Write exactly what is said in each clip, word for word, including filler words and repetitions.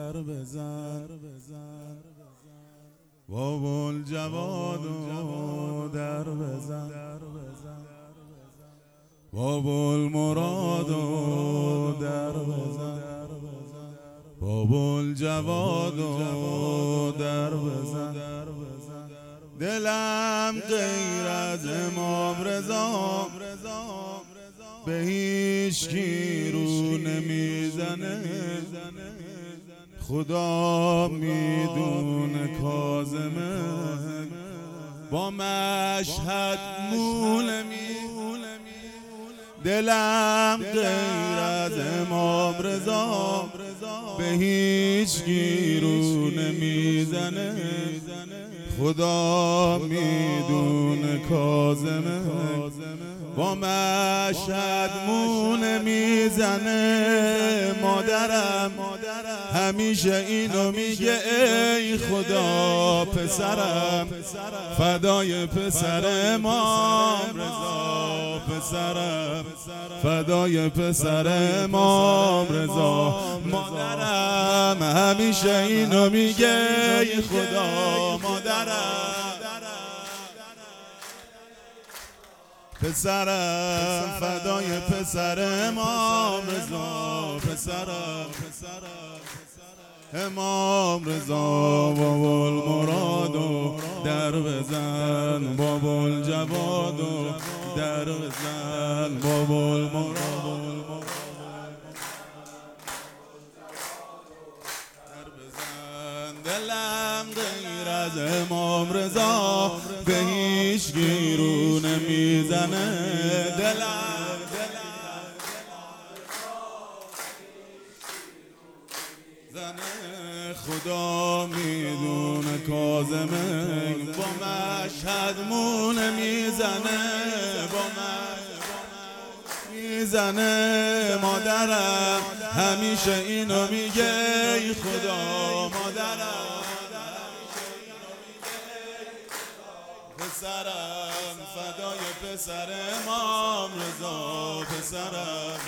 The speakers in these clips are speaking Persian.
بزن بابل جواد و در بزن بابل مراد و در بزن بابل جواد و در بزن دلم غیر از امام رضا به هیچ کی رو نمیزنه خدا میدونه کاظمه با مشهد مولمی دلم غیر از امام رضا به هیچ کی رو نمیزنه خدا میدونه کاظمه با مشهد مونه میزنه مادرم همیشه اینو میگه ای خدا پسرم فدای پسر امام رضا پسرم فدای پسر امام رضا مادرم همیشه اینو میگه ای خدا مادرم پسرم فدای پسر امام رضا پسرم امام رضا بابل مراد و در بزن بابل جواد و در بزن بابل مراد در بزن دلم غیر از امام رضا به هیچ کی رو نمیزنه دلم زنه خدا میدونه کاظمه با مشهد مونه میزنه با مشهد میزنه مادرم همیشه اینو میگه ای خدا مادرم پسرم فدای پسر امام رضا پسرم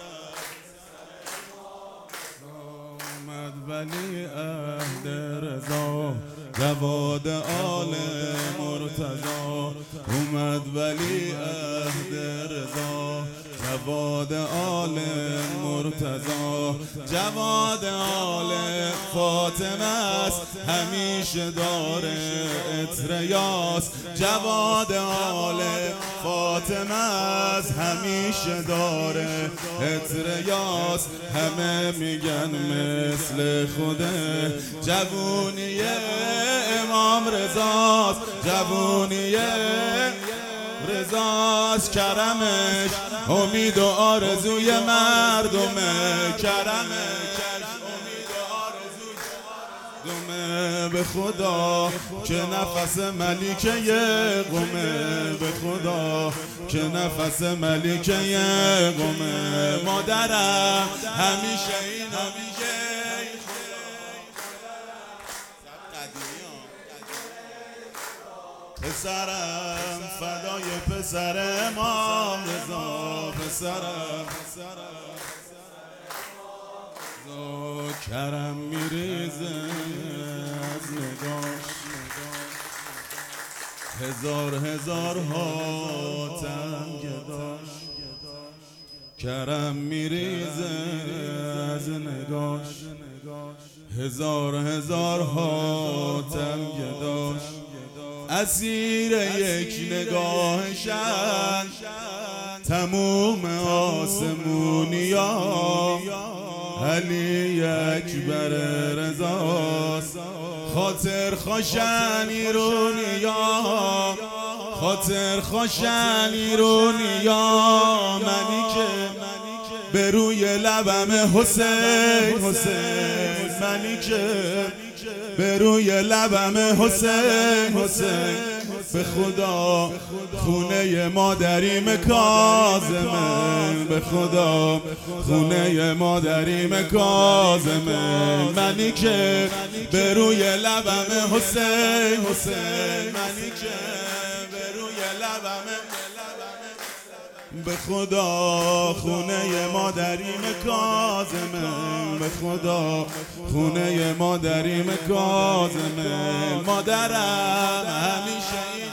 آمد ولی عهد رضا جواد آل مرتضی اومد ولی عهد رضا جواد آل مرتضی جواد آل فاطمه است همیشه داره عطر یاس جواد آل فاطمه است همیشه داره عطر یاس همه میگن مثل خوده جوونی امام رضاست جوونی رضاست کرمش امید و آرزوی مردمه کرمش امید و آرزوی به خدا که نفس ملیکه قومه به خدا که نفس ملیکه قومه مادرم همیشه اینا میگه پسرم فدای پسر امام رضا پسرم کرم میریزه از نگاش هزار هزار حاتم گداش کرم میریزه از نگاش هزار هزار حاتم گداش اسیر یک نگاهشن تموم آسمونیا علی اکبر رضاست خاطر خوشن ایرونیا خاطر خوشن ایرونیا منی که به روی لبم حسین حسین منی که به روی لبم حسین حسین به خدا خونه مادریم کاظمه به خدا خونه مادریم کاظمه منی که به روی لبم حسین حسین منی که به روی لبم به خدا خونه مادریم کاظمه، به خدا خونه مادریم کاظمه. مادرم همیشه